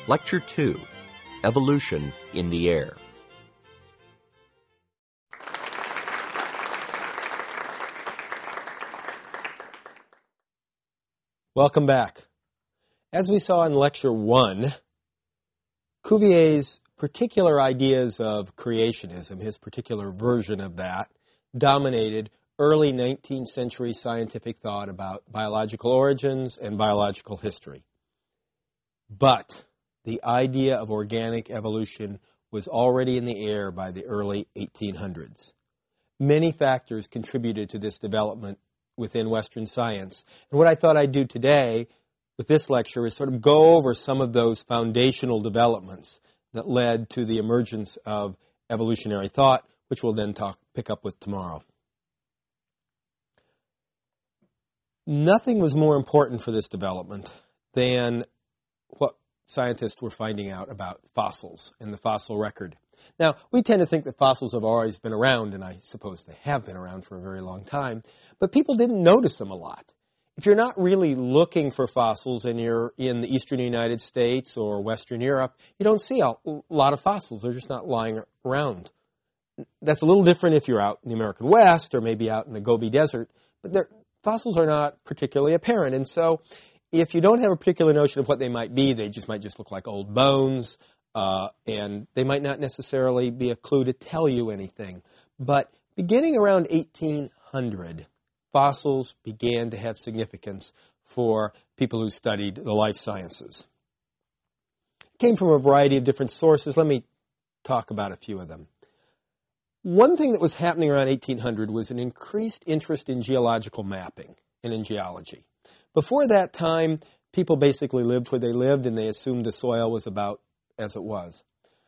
Lecture 2, Evolution in the Air. Welcome back. As we saw in Lecture 1, Cuvier's particular ideas of creationism, his particular version of that, dominated early 19th century scientific thought about biological origins and biological history. But the idea of organic evolution was already in the air by the early 1800s. Many factors contributed to this development within Western science. And what I thought I'd do today with this lecture is sort of go over some of those foundational developments that led to the emergence of evolutionary thought, which we'll then pick up with tomorrow. Nothing was more important for this development than what scientists were finding out about fossils and the fossil record. Now, we tend to think that fossils have always been around, and I suppose they have been around for a very long time, but people didn't notice them a lot. If you're not really looking for fossils and you're in the eastern United States or Western Europe, you don't see a lot of fossils. They're just not lying around. That's a little different if you're out in the American West or maybe out in the Gobi Desert, but fossils are not particularly apparent, and so if you don't have a particular notion of what they might be, they might just look like old bones, and they might not necessarily be a clue to tell you anything. But beginning around 1800, fossils began to have significance for people who studied the life sciences. It came from a variety of different sources. Let me talk about a few of them. One thing that was happening around 1800 was an increased interest in geological mapping and in geology. Before that time, people basically lived where they lived, and they assumed the soil was about as it was.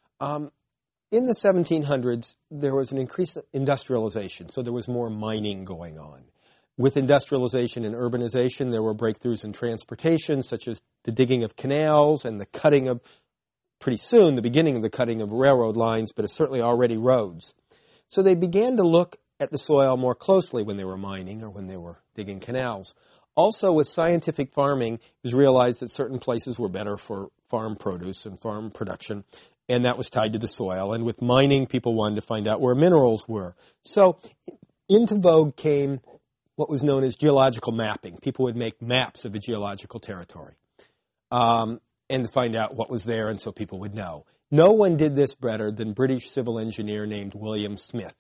In the 1700s, there was an increased industrialization, so there was more mining going on. With industrialization and urbanization, there were breakthroughs in transportation, such as the digging of canals and the cutting of, pretty soon, the beginning of the cutting of railroad lines, but it's certainly already roads. So they began to look at the soil more closely when they were mining or when they were digging canals. Also, with scientific farming, it was realized that certain places were better for farm produce and farm production, and that was tied to the soil. And with mining, people wanted to find out where minerals were. So into vogue came what was known as geological mapping. People would make maps of a geological territory and to find out what was there, and so people would know. No one did this better than British civil engineer named William Smith.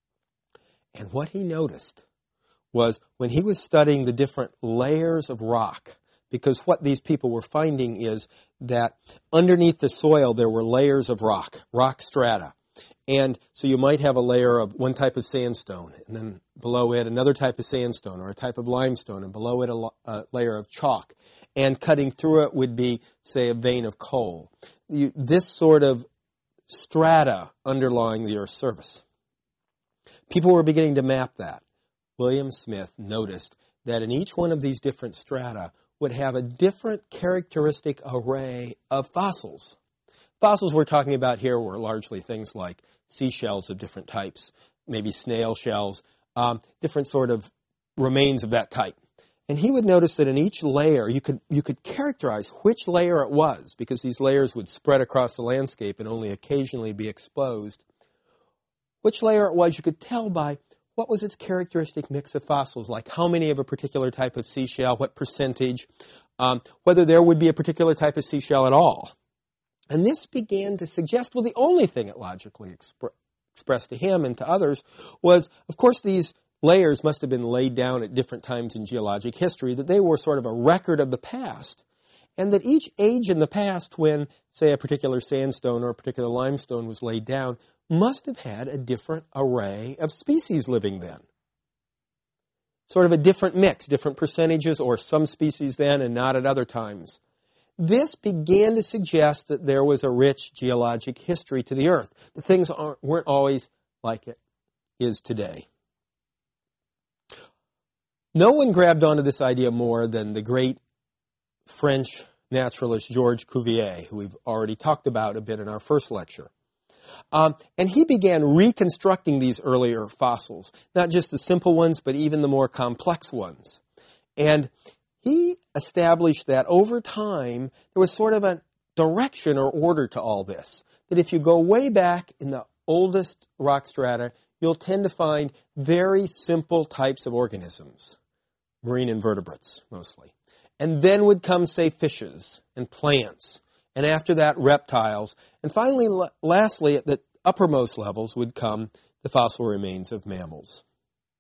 And what he noticed was when he was studying the different layers of rock, because what these people were finding is that underneath the soil there were layers of rock strata. And so you might have a layer of one type of sandstone, and then below it another type of sandstone or a type of limestone, and below it a layer of chalk. And cutting through it would be, say, a vein of coal. This sort of strata underlying the Earth's surface. People were beginning to map that. William Smith noticed that in each one of these different strata would have a different characteristic array of fossils. Fossils we're talking about here were largely things like seashells of different types, maybe snail shells, different sort of remains of that type. And he would notice that in each layer, you could characterize which layer it was, because these layers would spread across the landscape and only occasionally be exposed. Which layer it was, you could tell by what was its characteristic mix of fossils, like how many of a particular type of seashell, what percentage, whether there would be a particular type of seashell at all. And this began to suggest, well, the only thing it logically expressed to him and to others was, of course, these layers must have been laid down at different times in geologic history, that they were sort of a record of the past, and that each age in the past when, say, a particular sandstone or a particular limestone was laid down must have had a different array of species living then. Sort of a different mix, different percentages, or some species then and not at other times. This began to suggest that there was a rich geologic history to the Earth. The things weren't always like it is today. No one grabbed onto this idea more than the great French naturalist Georges Cuvier, who we've already talked about a bit in our first lecture. And he began reconstructing these earlier fossils, not just the simple ones, but even the more complex ones. And he established that over time, there was sort of direction or order to all this. That if you go way back in the oldest rock strata, you'll tend to find very simple types of organisms, marine invertebrates mostly. And then would come, say, fishes and plants, and after that, reptiles. And finally, lastly, at the uppermost levels would come the fossil remains of mammals.